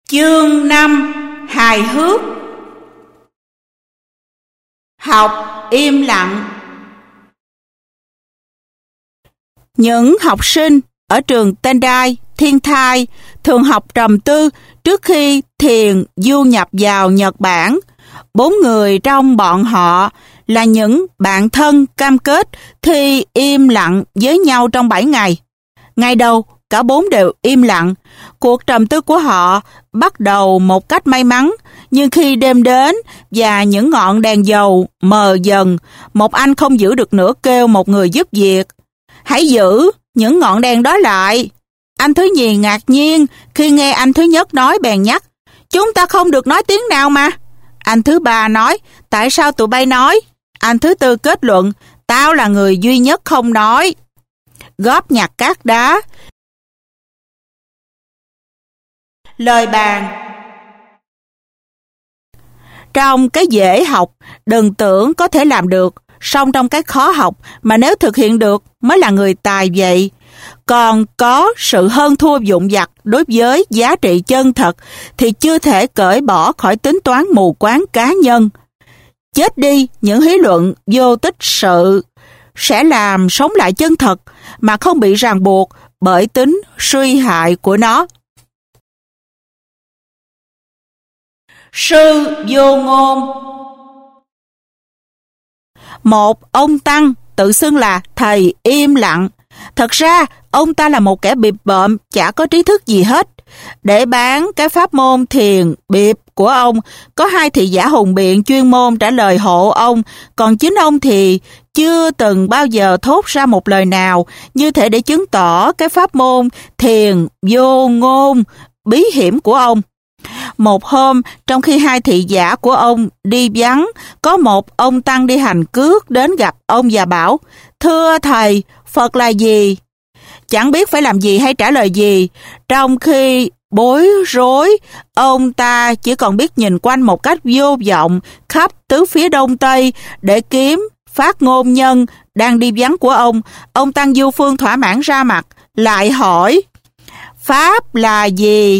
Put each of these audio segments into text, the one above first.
Chương 5: Hài hước. Học im lặng. Những học sinh ở trường Tendai, Thiên Thai thường học trầm tư trước khi thiền du nhập vào Nhật Bản. 4 người trong bọn họ là những bạn thân cam kết thi im lặng với nhau trong 7 ngày. Ngày đầu, cả 4 đều im lặng. Cuộc trầm tư của họ bắt đầu một cách may mắn, nhưng khi đêm đến và những ngọn đèn dầu mờ dần, một anh không giữ được nữa kêu một người giúp việc: "Hãy giữ những ngọn đèn đó lại." Anh thứ nhì ngạc nhiên khi nghe anh thứ nhất nói, bèn nhắc: "Chúng ta không được nói tiếng nào mà." Anh thứ ba nói: "Tại sao tụi bay nói?" Anh thứ tư kết luận: "Tao là người duy nhất không nói." Góp nhặt cát đá. Lời bàn. Trong cái dễ học, đừng tưởng có thể làm được, song trong cái khó học mà nếu thực hiện được mới là người tài vậy. Còn có sự hơn thua vụn vặt đối với giá trị chân thật thì chưa thể cởi bỏ khỏi tính toán mù quáng cá nhân. Chết đi những lý luận vô tích sự sẽ làm sống lại chân thật mà không bị ràng buộc bởi tính suy hại của nó. Sư vô ngôn. Một ông tăng tự xưng là thầy im lặng. Thật ra, ông ta là một kẻ bịp bợm, chả có trí thức gì hết. Để bán cái pháp môn thiền bịp của ông, có 2 thị giả hùng biện chuyên môn trả lời hộ ông, còn chính ông thì chưa từng bao giờ thốt ra một lời nào như thể để chứng tỏ cái pháp môn thiền vô ngôn bí hiểm của ông. Một hôm, trong khi 2 thị giả của ông đi vắng, có một ông tăng đi hành cước đến gặp ông và bảo: "Thưa thầy, Phật là gì?" Chẳng biết phải làm gì hay trả lời gì. Trong khi bối rối, ông ta chỉ còn biết nhìn quanh một cách vô vọng khắp tứ phía đông tây để kiếm phát ngôn nhân đang đi vắng của ông. Ông tăng du phương thỏa mãn ra mặt, lại hỏi: "Pháp là gì?"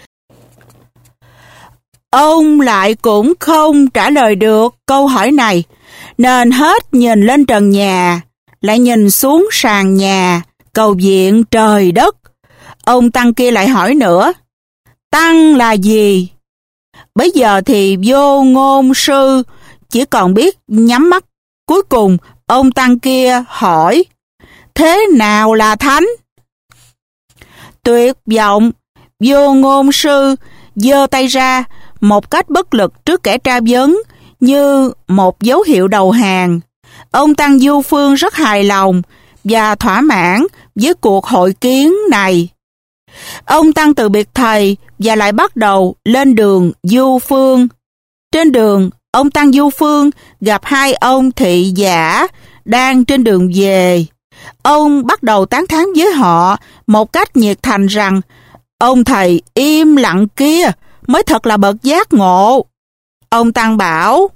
Ông lại cũng không trả lời được câu hỏi này, nên hết nhìn lên trần nhà, lại nhìn xuống sàn nhà, cầu viện trời đất. Ông tăng kia lại hỏi nữa: "Tăng là gì?" Bây giờ thì vô ngôn sư chỉ còn biết nhắm mắt. Cuối cùng, ông tăng kia hỏi: "Thế nào là thánh?" Tuyệt vọng, vô ngôn sư giơ tay ra một cách bất lực trước kẻ tra vấn, như một dấu hiệu đầu hàng. Ông tăng du phương rất hài lòng và thỏa mãn với cuộc hội kiến này. Ông tăng từ biệt thầy và lại bắt đầu lên đường du phương. Trên đường, ông tăng du phương gặp 2 ông thị giả đang trên đường về. Ông bắt đầu tán thán với họ một cách nhiệt thành rằng ông thầy im lặng kia mới thật là bậc giác ngộ. Ông tăng bảo: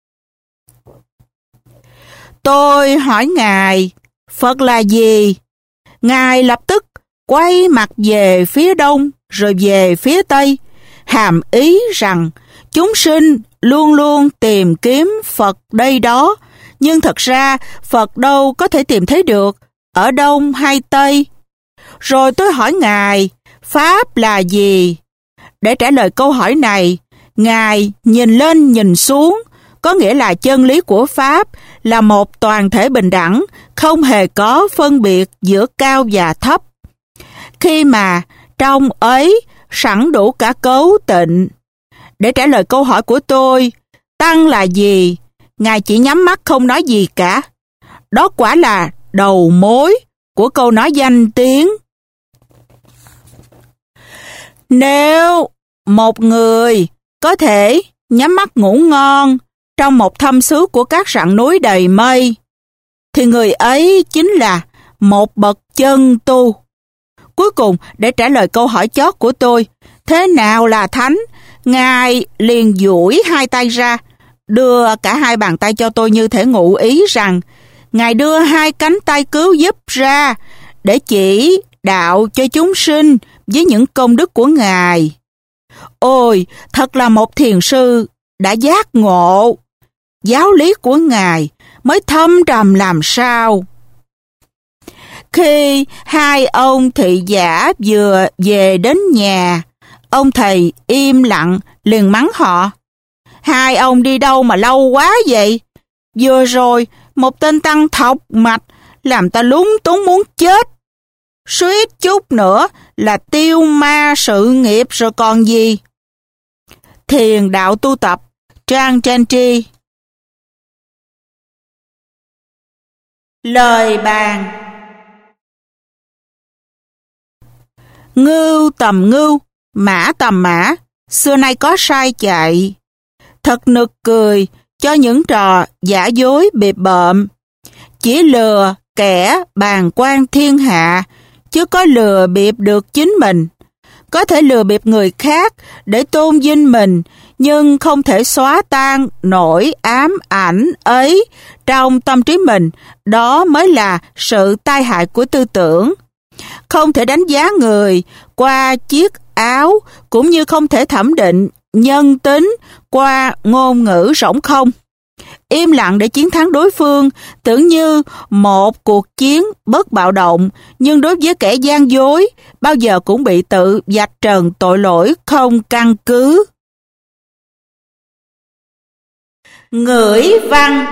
"Tôi hỏi ngài, Phật là gì?" Ngài lập tức quay mặt về phía đông rồi về phía tây, hàm ý rằng chúng sinh luôn luôn tìm kiếm Phật đây đó, nhưng thật ra Phật đâu có thể tìm thấy được, ở đông hay tây. Rồi tôi hỏi ngài, Pháp là gì? Để trả lời câu hỏi này, ngài nhìn lên nhìn xuống, có nghĩa là chân lý của Pháp là một toàn thể bình đẳng, không hề có phân biệt giữa cao và thấp. Khi mà trong ấy sẵn đủ cả cấu tịnh. Để trả lời câu hỏi của tôi, tăng là gì? Ngài chỉ nhắm mắt không nói gì cả. Đó quả là đầu mối của câu nói danh tiếng. Nếu một người có thể nhắm mắt ngủ ngon trong một thâm xứ của các rặng núi đầy mây, thì người ấy chính là một bậc chân tu. Cuối cùng, để trả lời câu hỏi chót của tôi, thế nào là thánh? Ngài liền duỗi 2 tay ra, đưa cả 2 bàn tay cho tôi như thể ngụ ý rằng Ngài đưa 2 cánh tay cứu giúp ra để chỉ đạo cho chúng sinh với những công đức của Ngài. ôi, thật là một thiền sư đã giác ngộ. Giáo lý của Ngài mới thâm trầm làm sao. Khi hai ông thị giả vừa về đến nhà, ông thầy im lặng liền mắng họ. Hai ông đi đâu mà lâu quá vậy? Vừa rồi, một tên tăng thọc mạch làm ta lúng túng muốn chết. Suýt chút nữa là tiêu ma sự nghiệp rồi còn gì. Thiền đạo tu tập, trang Chenji. Lời bàn. Ngưu tầm ngưu, mã tầm mã, xưa nay có sai chạy. Thật nực cười cho những trò giả dối bịp bợm. Chỉ lừa kẻ bàng quan thiên hạ, chứ có lừa bịp được chính mình. Có thể lừa bịp người khác để tôn vinh mình, nhưng không thể xóa tan nỗi ám ảnh ấy trong tâm trí mình. Đó mới là sự tai hại của tư tưởng. Không thể đánh giá người qua chiếc áo, cũng như không thể thẩm định nhân tính qua ngôn ngữ rỗng không. Im lặng để chiến thắng đối phương tưởng như một cuộc chiến bất bạo động, nhưng đối với kẻ gian dối, bao giờ cũng bị tự vạch trần tội lỗi không căn cứ. Ngửi văn.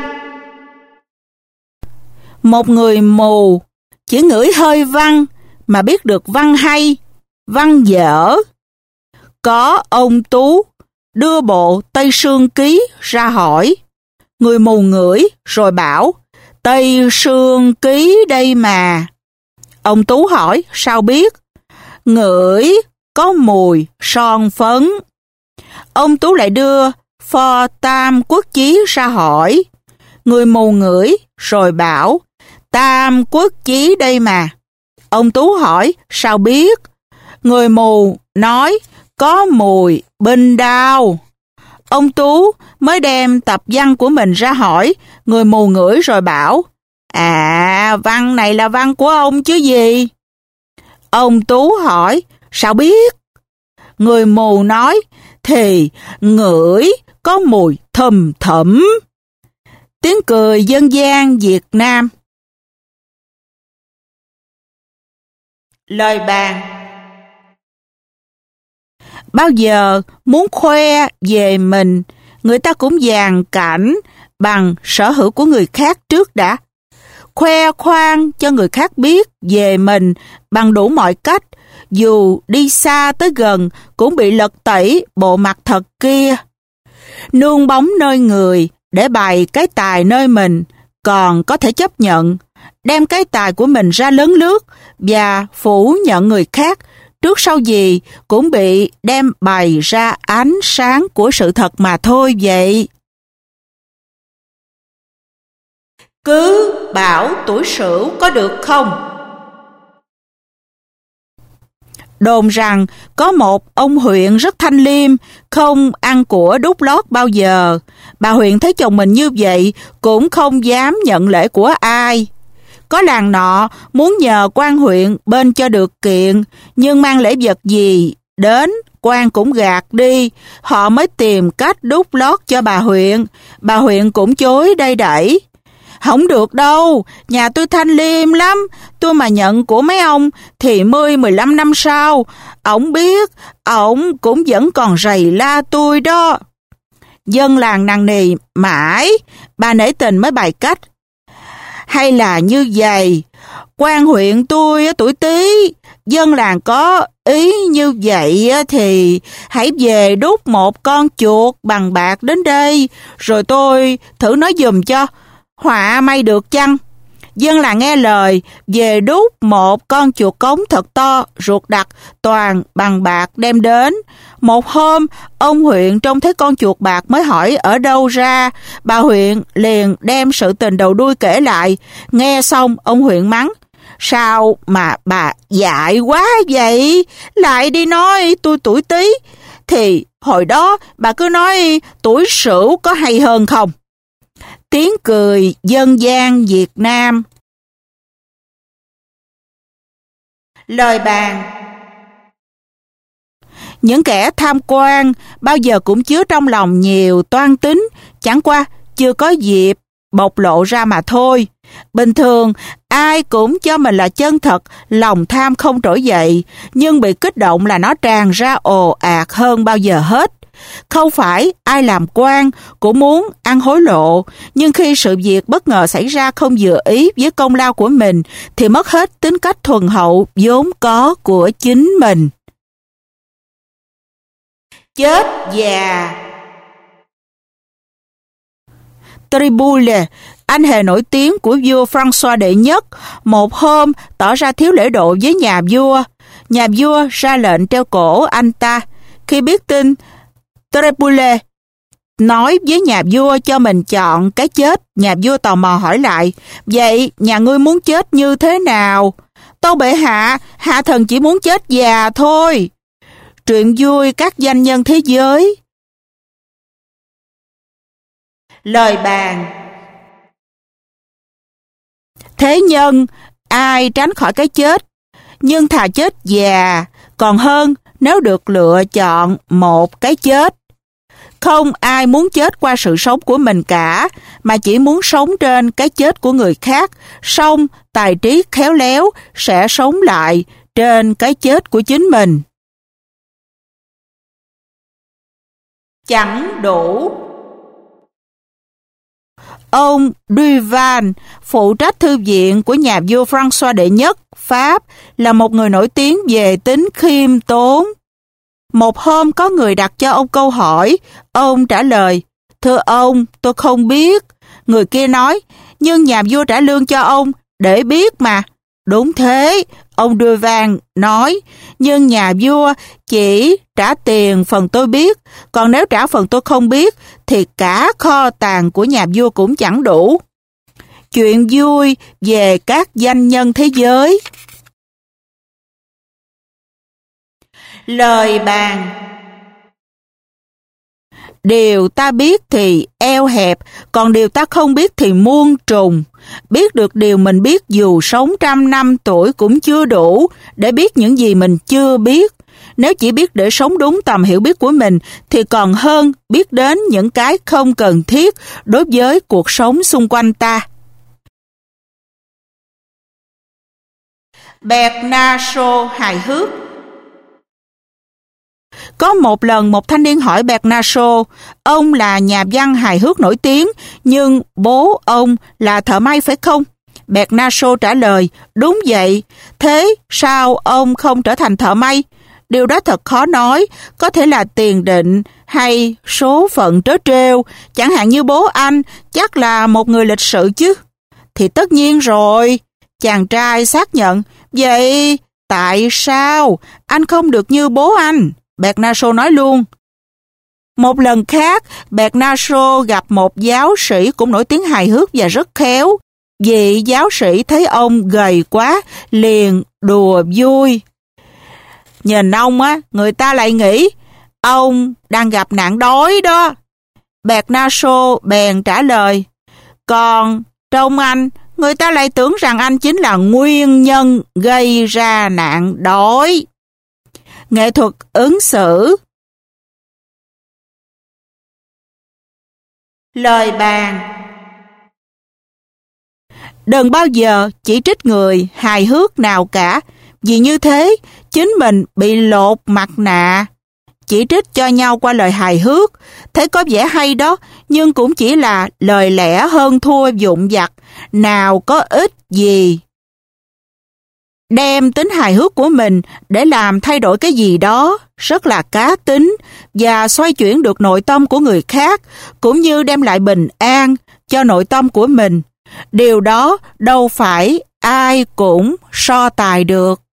Một người mù chỉ ngửi hơi văn mà biết được văn hay, văn dở. Có ông Tú đưa bộ Tây Sương Ký ra hỏi. Người mù ngửi rồi bảo, Tây Sương Ký đây mà. Ông Tú hỏi, sao biết? Ngửi có mùi son phấn. Ông Tú lại đưa Phò Tam Quốc Chí ra hỏi. Người mù ngửi rồi bảo, Tam Quốc Chí đây mà. Ông Tú hỏi, sao biết? Người mù nói, có mùi binh đao. Ông Tú mới đem tập văn của mình ra hỏi. Người mù ngửi rồi bảo, văn này là văn của ông chứ gì? Ông Tú hỏi, sao biết? Người mù nói, thì ngửi có mùi thum thủm. Tiếng cười dân gian Việt Nam. Lời bàn. Bao giờ muốn khoe về mình, người ta cũng dàn cảnh bằng sở hữu của người khác trước đã. Khoe khoang cho người khác biết về mình bằng đủ mọi cách, dù đi xa tới gần cũng bị lật tẩy bộ mặt thật kia. Nương bóng nơi người để bày cái tài nơi mình còn có thể chấp nhận. Đem cái tài của mình ra lấn lướt và phủ nhận người khác, trước sau gì cũng bị đem bày ra ánh sáng của sự thật mà thôi vậy. Cứ bảo tuổi Sửu có được không? Đồn rằng có một ông huyện rất thanh liêm, không ăn của đút lót bao giờ. Bà huyện thấy chồng mình như vậy cũng không dám nhận lễ của ai. Có làng nọ muốn nhờ quan huyện bên cho được kiện, nhưng mang lễ vật gì đến quan cũng gạt đi. Họ mới tìm cách đút lót cho bà huyện. Bà huyện cũng chối đây đẩy. Không được đâu, nhà tôi thanh liêm lắm, tôi mà nhận của mấy ông thì 10-15 năm sau, ổng biết, ổng cũng vẫn còn rầy la tôi đó. Dân làng nằng nì mãi, bà nể tình mới bày cách. Hay là như vậy, quan huyện tôi tuổi Tý, dân làng có ý như vậy thì hãy về đút một con chuột bằng bạc đến đây, rồi tôi thử nói giùm cho, họa may được chăng? Dân làng nghe lời, về đút một con chuột cống thật to, ruột đặc, toàn bằng bạc đem đến. Một hôm, ông huyện trông thấy con chuột bạc mới hỏi ở đâu ra. Bà huyện liền đem sự tình đầu đuôi kể lại. Nghe xong, ông huyện mắng, sao mà bà dại quá vậy? Lại đi nói tôi tuổi Tý, thì hồi đó bà cứ nói tuổi Sửu có hay hơn không? Tiếng cười dân gian Việt Nam. Lời bàn. Những kẻ tham quan bao giờ cũng chứa trong lòng nhiều toan tính, chẳng qua chưa có dịp bộc lộ ra mà thôi. Bình thường, ai cũng cho mình là chân thật, lòng tham không trỗi dậy, nhưng bị kích động là nó tràn ra ồ ạt hơn bao giờ hết. Không phải ai làm quan cũng muốn ăn hối lộ, nhưng khi sự việc bất ngờ xảy ra không vừa ý với công lao của mình, thì mất hết tính cách thuần hậu vốn có của chính mình. Chết già. Triboulet, anh hề nổi tiếng của vua François đệ nhất, một hôm tỏ ra thiếu lễ độ với nhà vua. Nhà vua ra lệnh treo cổ anh ta. Khi biết tin, Triboulet nói với nhà vua cho mình chọn cái chết. Nhà vua tò mò hỏi lại, vậy nhà ngươi muốn chết như thế nào? Tâu bệ hạ, hạ thần chỉ muốn chết già thôi. Truyện vui các danh nhân thế giới. Lời bàn. Thế nhân, ai tránh khỏi cái chết, nhưng thà chết già, còn hơn nếu được lựa chọn một cái chết. Không ai muốn chết qua sự sống của mình cả, mà chỉ muốn sống trên cái chết của người khác, song tài trí khéo léo sẽ sống lại trên cái chết của chính mình. Chẳng đủ. Ông Duval, phụ trách thư viện của nhà vua François đệ nhất Pháp, là một người nổi tiếng về tính khiêm tốn. Một hôm có người đặt cho ông câu hỏi, ông trả lời, thưa ông, tôi không biết. Người kia nói, nhưng nhà vua trả lương cho ông để biết mà. Đúng thế, ông Duval nói, nhưng nhà vua chỉ trả tiền phần tôi biết, còn nếu trả phần tôi không biết, thì cả kho tàng của nhà vua cũng chẳng đủ. Chuyện vui về các danh nhân thế giới. Lời bàn. Điều ta biết thì eo hẹp, còn điều ta không biết thì muôn trùng. Biết được điều mình biết dù sống 100 năm tuổi cũng chưa đủ để biết những gì mình chưa biết. Nếu chỉ biết để sống đúng tầm hiểu biết của mình thì còn hơn biết đến những cái không cần thiết đối với cuộc sống xung quanh ta. Bernard Shaw hài hước. Có một lần một thanh niên hỏi Bernard Shaw, ông là nhà văn hài hước nổi tiếng, nhưng bố ông là thợ may phải không? Bernard Shaw trả lời, đúng vậy, thế sao ông không trở thành thợ may? Điều đó thật khó nói, có thể là tiền định hay số phận trớ trêu, chẳng hạn như bố anh chắc là một người lịch sự chứ. Thì tất nhiên rồi, chàng trai xác nhận, vậy tại sao anh không được như bố anh? Bernard Shaw nói luôn. Một lần khác, Bernard Shaw gặp một giáo sĩ cũng nổi tiếng hài hước và rất khéo. Vị giáo sĩ thấy ông gầy quá, liền đùa vui. Nhìn ông á, người ta lại nghĩ ông đang gặp nạn đói đó. Bernard Shaw bèn trả lời, còn trong anh, người ta lại tưởng rằng anh chính là nguyên nhân gây ra nạn đói. Nghệ thuật ứng xử. Lời bàn. Đừng bao giờ chỉ trích người hài hước nào cả, vì như thế chính mình bị lột mặt nạ. Chỉ trích cho nhau qua lời hài hước, thấy có vẻ hay đó, nhưng cũng chỉ là lời lẽ hơn thua vụn vặt, nào có ích gì. Đem tính hài hước của mình để làm thay đổi cái gì đó rất là cá tính và xoay chuyển được nội tâm của người khác, cũng như đem lại bình an cho nội tâm của mình. Điều đó đâu phải ai cũng so tài được.